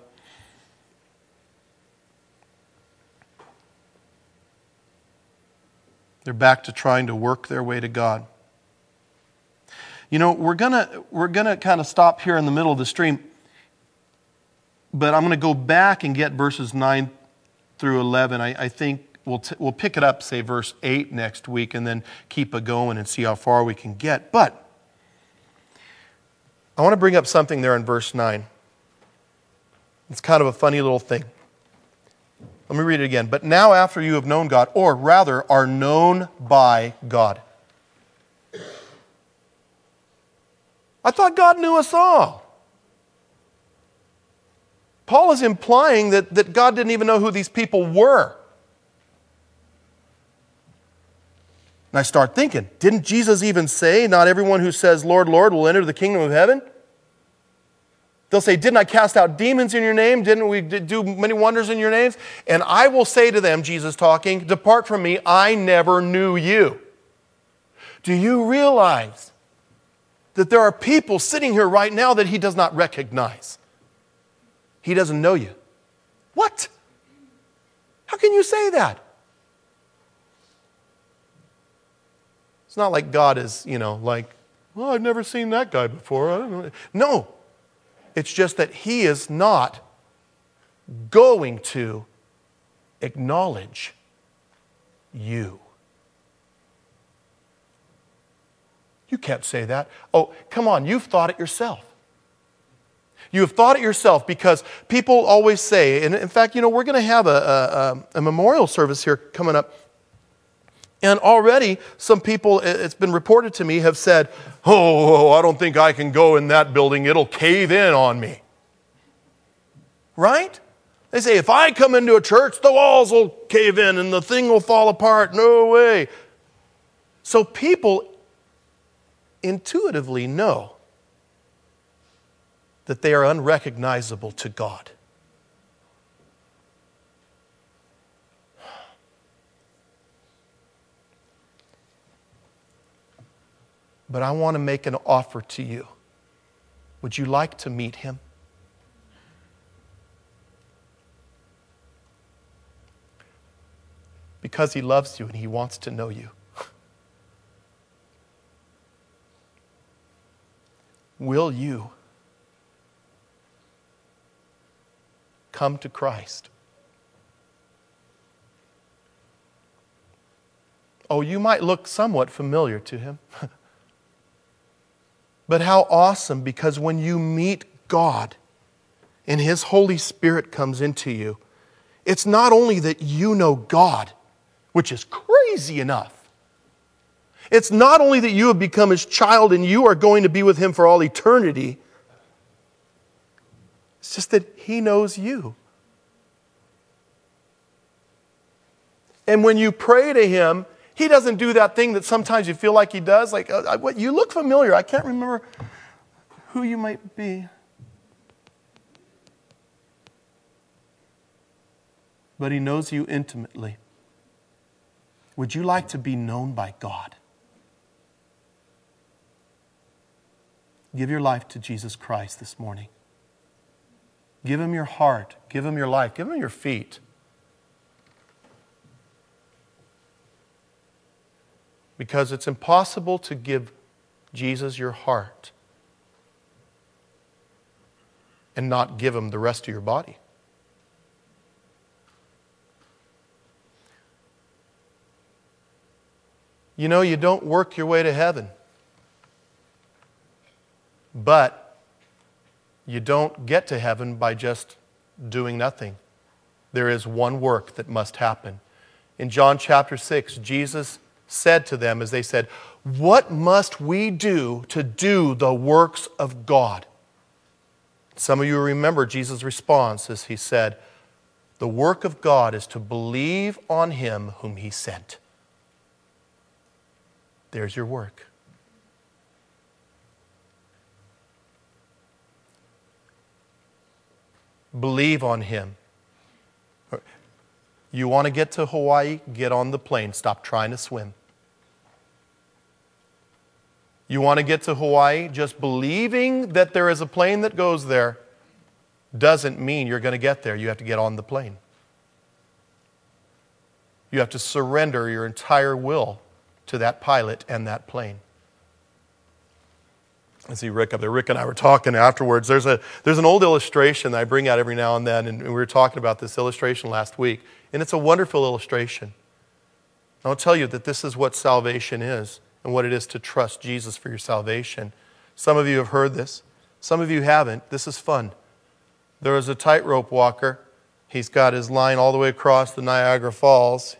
They're back to trying to work their way to God. You know, we're gonna we're gonna kind of stop here in the middle of the stream, but I'm going to go back and get verses nine through eleven. I, I think we'll t- we'll pick it up, say verse eight next week, and then keep it going and see how far we can get. But I want to bring up something there in verse nine. It's kind of a funny little thing. Let me read it again. But now after you have known God, or rather are known by God. I thought God knew us all. Paul is implying that, that God didn't even know who these people were. And I start thinking, didn't Jesus even say, not everyone who says, Lord, Lord, will enter the kingdom of heaven? They'll say, didn't I cast out demons in your name? Didn't we do many wonders in your names? And I will say to them, Jesus talking, depart from me, I never knew you. Do you realize that there are people sitting here right now that he does not recognize? He doesn't know you. What? How can you say that? It's not like God is, you know, like, well, I've never seen that guy before. I don't know. No. It's just that he is not going to acknowledge you. You can't say that. Oh, come on, you've thought it yourself. You have thought it yourself because people always say, and in fact, you know, we're going to have a, a, a memorial service here coming up. And already some people, it's been reported to me, have said, oh, I don't think I can go in that building. It'll cave in on me. Right? They say, if I come into a church, the walls will cave in and the thing will fall apart. No way. So people intuitively know that they are unrecognizable to God. But I want to make an offer to you. Would you like to meet him? Because he loves you and he wants to know you. Will you come to Christ? Oh, you might look somewhat familiar to him. But how awesome, because when you meet God and his Holy Spirit comes into you, it's not only that you know God, which is crazy enough. It's not only that you have become his child and you are going to be with him for all eternity. It's just that he knows you. And when you pray to him, he doesn't do that thing that sometimes you feel like he does. Like, uh, what, you look familiar. I can't remember who you might be. But he knows you intimately. Would you like to be known by God? Give your life to Jesus Christ this morning. Give him your heart. Give him your life. Give him your feet. Because it's impossible to give Jesus your heart and not give him the rest of your body. You know, you don't work your way to heaven. But you don't get to heaven by just doing nothing. there is one work that must happen. In John chapter six, Jesus said to them as they said, "What must we do to do the works of God?" Some of you remember Jesus' response as he said, "The work of God is to believe on him whom he sent." There's your work. Believe on him. You want to get to Hawaii? Get on the plane. Stop trying to swim. You want to get to Hawaii? Just believing that there is a plane that goes there doesn't mean you're going to get there. You have to get on the plane. You have to surrender your entire will to that pilot and that plane. I see Rick up there. Rick and I were talking afterwards. There's a there's an old illustration that I bring out every now and then, and we were talking about this illustration last week, and it's a wonderful illustration. I'll tell you that this is what salvation is and what it is to trust Jesus for your salvation. Some of you have heard this. Some of you haven't. This is fun. There is a tightrope walker. He's got his line all the way across the Niagara Falls,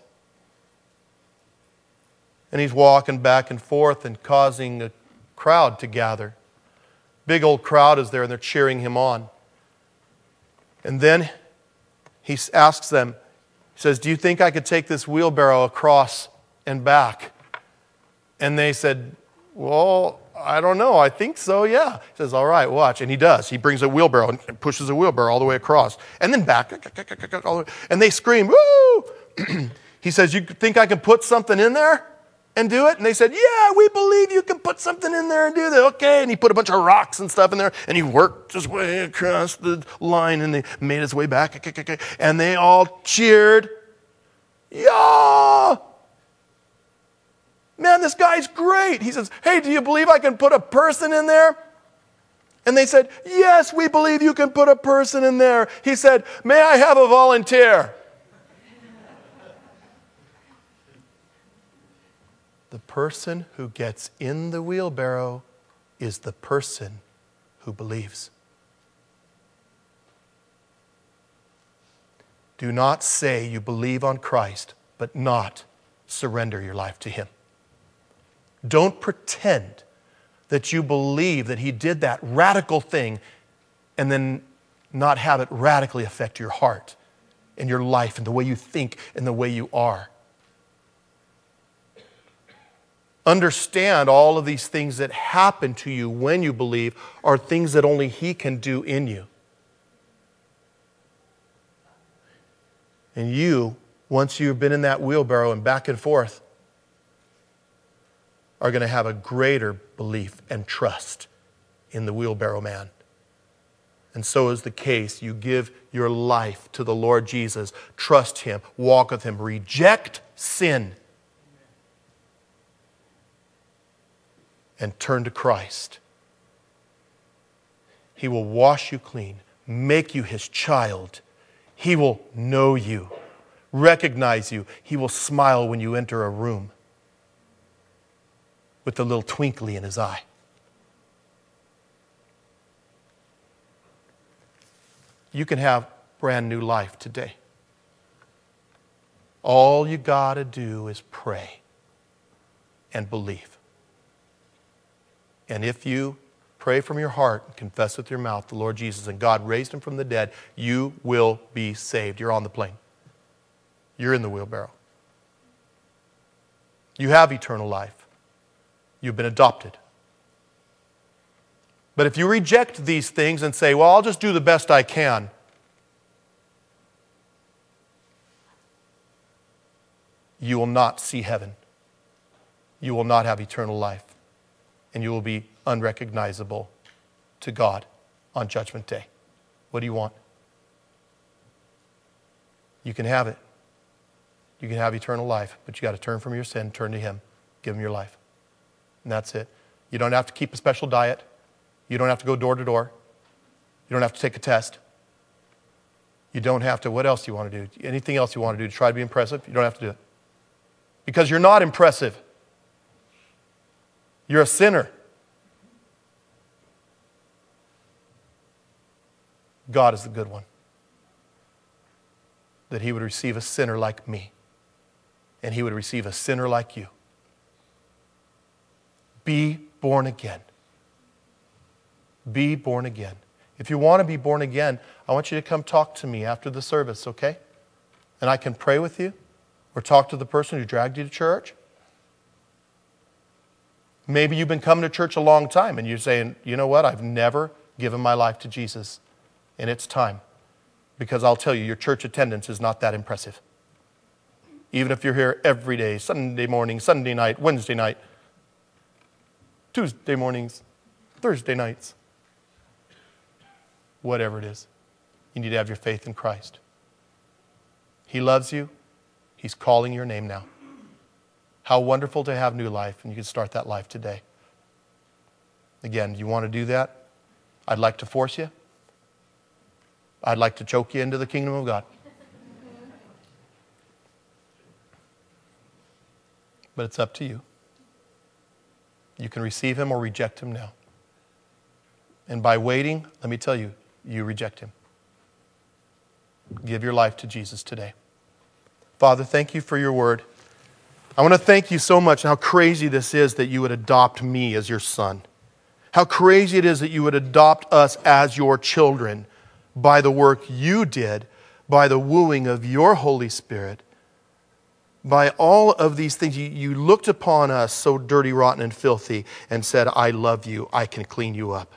and he's walking back and forth and causing a crowd to gather. Big old crowd is there and they're cheering him on. And then he asks them, he says, "Do you think I could take this wheelbarrow across and back?" And they said, "Well, I don't know. I think so, yeah." He says, "All right, watch." And he does. He brings a wheelbarrow and pushes a wheelbarrow all the way across. And then back. And they scream, "Woo!" He says, "You think I can put something in there and do it?" And they said, "Yeah, we believe you can put something in there and do that." Okay, and he put a bunch of rocks and stuff in there, and he worked his way across the line, and they made his way back, and they all cheered. "Yeah! Man, this guy's great." He says, "Hey, do you believe I can put a person in there?" And they said, "Yes, we believe you can put a person in there." He said, "May I have a volunteer?" The person who gets in the wheelbarrow is the person who believes. Do not say you believe on Christ, but not surrender your life to him. Don't pretend that you believe that he did that radical thing and then not have it radically affect your heart and your life and the way you think and the way you are. Understand all of these things that happen to you when you believe are things that only he can do in you. And you, once you've been in that wheelbarrow and back and forth, are going to have a greater belief and trust in the wheelbarrow man. And so is the case. You give your life to the Lord Jesus. Trust him. Walk with him. Reject sin. And turn to Christ. He will wash you clean, make you his child. He will know you, recognize you. He will smile when you enter a room with a little twinkly in his eye. You can have brand new life today. All you got to do is pray and believe. And if you pray from your heart and confess with your mouth the Lord Jesus and God raised him from the dead, you will be saved. You're on the plane. You're in the wheelbarrow. You have eternal life. You've been adopted. But if you reject these things and say, "Well, I'll just do the best I can," you will not see heaven. You will not have eternal life. And you will be unrecognizable to God on Judgment Day. What do you want? You can have it. You can have eternal life, but you got to turn from your sin, turn to him, give him your life. And that's it. You don't have to keep a special diet. You don't have to go door to door. You don't have to take a test. You don't have to, what else do you want to do? Anything else you want to do to try to be impressive? You don't have to do it. Because you're not impressive. You're a sinner. God is the good one. that he would receive a sinner like me, and he would receive a sinner like you. Be born again. Be born again. If you want to be born again, I want you to come talk to me after the service, okay? And I can pray with you or talk to the person who dragged you to church. Maybe you've been coming to church a long time and you're saying, you know what, I've never given my life to Jesus, and it's time. Because I'll tell you, your church attendance is not that impressive. Even if you're here every day, Sunday morning, Sunday night, Wednesday night, Tuesday mornings, Thursday nights, whatever it is, you need to have your faith in Christ. He loves you. He's calling your name now. How wonderful to have new life, and you can start that life today. Again, you want to do that? I'd like to force you. I'd like to choke you into the kingdom of God. But it's up to you. You can receive him or reject him now. And by waiting, let me tell you, you reject him. Give your life to Jesus today. Father, thank you for your word. I want to thank you so much how crazy this is that you would adopt me as your son. How crazy it is that you would adopt us as your children by the work you did, by the wooing of your Holy Spirit, by all of these things. You, you looked upon us so dirty, rotten, and filthy and said, I love you. I can clean you up.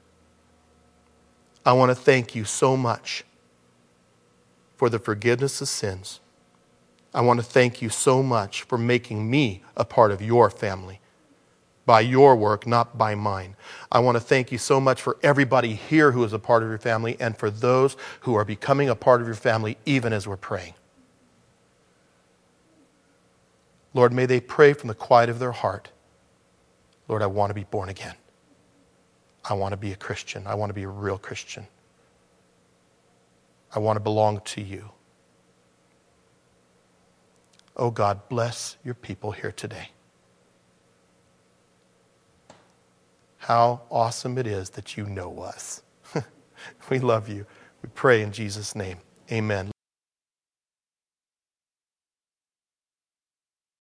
I want to thank you so much for the forgiveness of sins. I want to thank you so much for making me a part of your family by your work, not by mine. I want to thank you so much for everybody here who is a part of your family and for those who are becoming a part of your family even as we're praying. Lord, may they pray from the quiet of their heart. Lord, I want to be born again. I want to be a Christian. I want to be a real Christian. I want to belong to you. Oh God, bless your people here today. How awesome it is that you know us. We love you. We pray in Jesus' name. Amen.